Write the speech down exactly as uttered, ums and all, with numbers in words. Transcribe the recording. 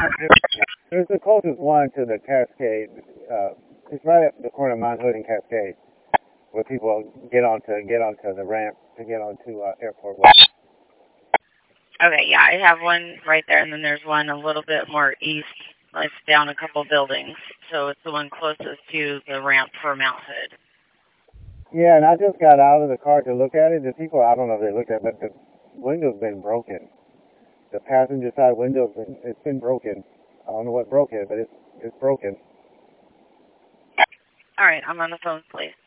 There's the closest one to the Cascade. Uh, it's right at the corner of Mount Hood and Cascade, where people get onto get onto the ramp to get onto uh, Airport West. Okay, yeah, I have one right there, and then there's one a little bit more east, like down a couple buildings. So it's the one closest to the ramp for Mount Hood. Yeah, and I just got out of the car to look at it. The people, I don't know if they looked at it, but the window's been broken. The passenger side window's been, it's been broken. I don't know what broke it, but it's, it's broken. All right, I'm on the phone, please.